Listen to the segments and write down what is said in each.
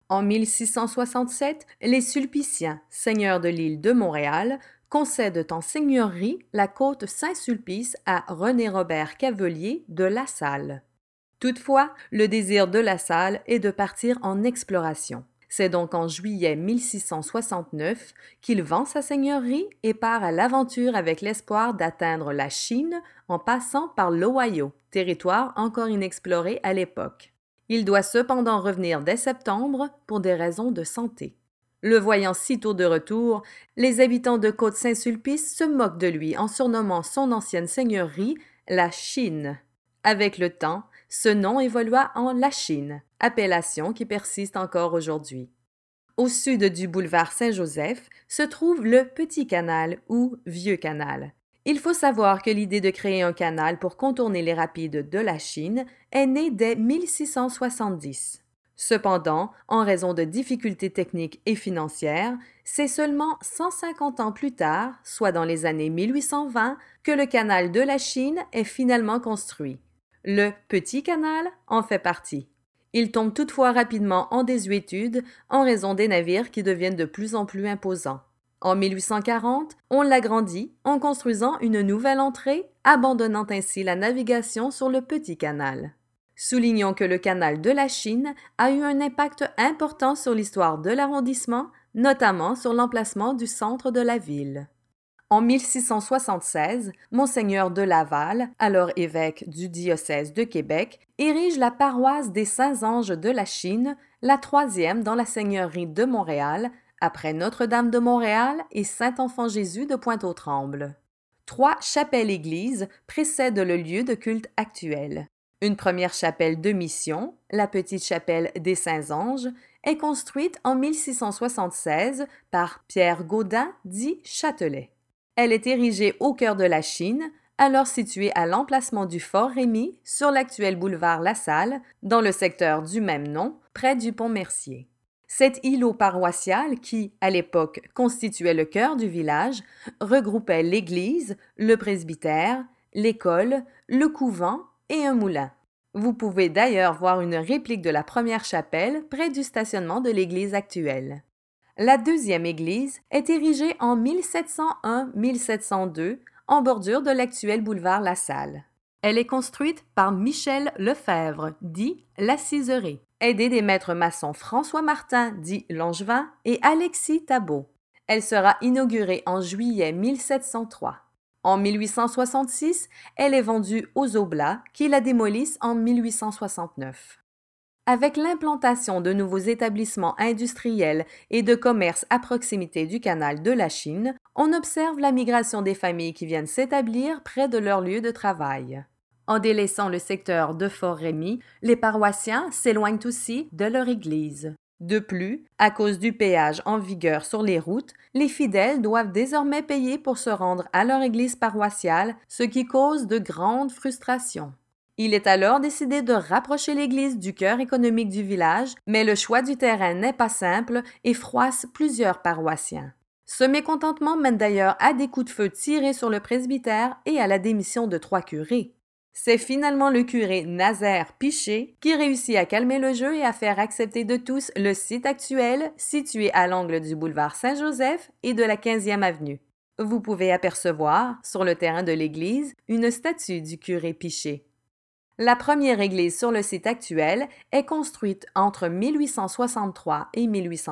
En 1667, les Sulpiciens, seigneurs de l'île de Montréal, concèdent en seigneurie la côte Saint-Sulpice à René-Robert Cavelier de La Salle. Toutefois, le désir de La Salle est de partir en exploration. C'est donc en juillet 1669 qu'il vend sa seigneurie et part à l'aventure avec l'espoir d'atteindre la Chine en passant par l'Ohio, territoire encore inexploré à l'époque. Il doit cependant revenir dès septembre pour des raisons de santé. Le voyant sitôt de retour, les habitants de Côte-Saint-Sulpice se moquent de lui en surnommant son ancienne seigneurie la Chine. Avec le temps, ce nom évolua en La Chine, appellation qui persiste encore aujourd'hui. Au sud du boulevard Saint-Joseph se trouve le Petit Canal ou Vieux Canal. Il faut savoir que l'idée de créer un canal pour contourner les rapides de la Chine est née dès 1670. Cependant, en raison de difficultés techniques et financières, c'est seulement 150 ans plus tard, soit dans les années 1820, que le canal de la Chine est finalement construit. Le Petit Canal en fait partie. Il tombe toutefois rapidement en désuétude en raison des navires qui deviennent de plus en plus imposants. En 1840, on l'agrandit en construisant une nouvelle entrée, abandonnant ainsi la navigation sur le Petit Canal. Soulignons que le canal de la Chine a eu un impact important sur l'histoire de l'arrondissement, notamment sur l'emplacement du centre de la ville. En 1676, Monseigneur de Laval, alors évêque du diocèse de Québec, érige la paroisse des Saints-Anges de la Chine, la troisième dans la seigneurie de Montréal, après Notre-Dame de Montréal et Saint-Enfant-Jésus de Pointe-aux-Trembles. 3 chapelles-églises précèdent le lieu de culte actuel. Une première chapelle de mission, la petite chapelle des Saints-Anges, est construite en 1676 par Pierre Gaudin dit Châtelet. Elle est érigée au cœur de la Chine, alors située à l'emplacement du Fort Rémy sur l'actuel boulevard La Salle, dans le secteur du même nom, près du pont Mercier. Cet îlot paroissial qui, à l'époque, constituait le cœur du village, regroupait l'église, le presbytère, l'école, le couvent et un moulin. Vous pouvez d'ailleurs voir une réplique de la première chapelle près du stationnement de l'église actuelle. La deuxième église est érigée en 1701-1702 en bordure de l'actuel boulevard La Salle. Elle est construite par Michel Lefebvre, dit La Ciserée, aidé des maîtres maçons François Martin, dit Langevin, et Alexis Tabot. Elle sera inaugurée en juillet 1703. En 1866, elle est vendue aux Oblats qui la démolissent en 1869. Avec l'implantation de nouveaux établissements industriels et de commerce à proximité du canal de la Chine, on observe la migration des familles qui viennent s'établir près de leur lieu de travail. En délaissant le secteur de Fort-Rémy, les paroissiens s'éloignent aussi de leur église. De plus, à cause du péage en vigueur sur les routes, les fidèles doivent désormais payer pour se rendre à leur église paroissiale, ce qui cause de grandes frustrations. Il est alors décidé de rapprocher l'église du cœur économique du village, mais le choix du terrain n'est pas simple et froisse plusieurs paroissiens. Ce mécontentement mène d'ailleurs à des coups de feu tirés sur le presbytère et à la démission de 3 curés. C'est finalement le curé Nazaire Piché qui réussit à calmer le jeu et à faire accepter de tous le site actuel situé à l'angle du boulevard Saint-Joseph et de la 15e avenue. Vous pouvez apercevoir, sur le terrain de l'église, une statue du curé Piché. La première église sur le site actuel est construite entre 1863 et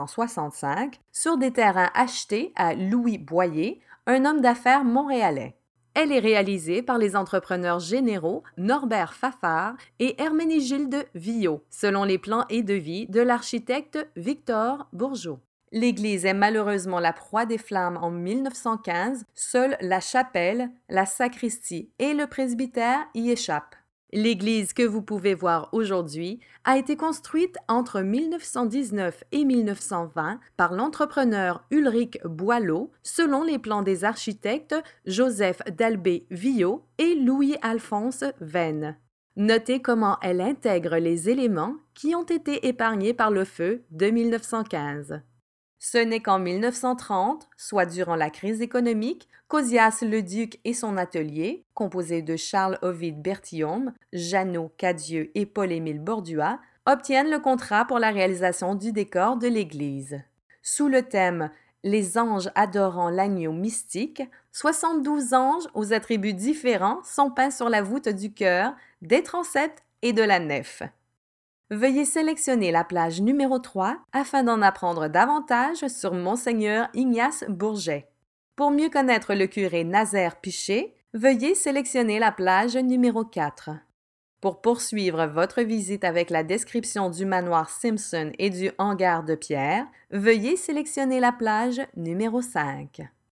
1865 sur des terrains achetés à Louis Boyer, un homme d'affaires montréalais. Elle est réalisée par les entrepreneurs généraux Norbert Fafard et Herménégilde Villot, selon les plans et devis de l'architecte Victor Bourgeot. L'église est malheureusement la proie des flammes en 1915, seule la chapelle, la sacristie et le presbytère y échappent. L'église que vous pouvez voir aujourd'hui a été construite entre 1919 et 1920 par l'entrepreneur Ulrich Boileau selon les plans des architectes Joseph d'Albé Villot et Louis-Alphonse Venn. Notez comment elle intègre les éléments qui ont été épargnés par le feu de 1915. Ce n'est qu'en 1930, soit durant la crise économique, qu'Ozias Leduc et son atelier, composé de Charles-Ovide Bertillaume, Jeannot Cadieux et Paul-Émile Bordua, obtiennent le contrat pour la réalisation du décor de l'église. Sous le thème Les anges adorant l'agneau mystique, 72 anges aux attributs différents sont peints sur la voûte du chœur, des transepts et de la nef. Veuillez sélectionner la plage numéro 3 afin d'en apprendre davantage sur Monseigneur Ignace Bourget. Pour mieux connaître le curé Nazaire Piché, veuillez sélectionner la plage numéro 4. Pour poursuivre votre visite avec la description du manoir Simpson et du hangar de pierre, veuillez sélectionner la plage numéro 5.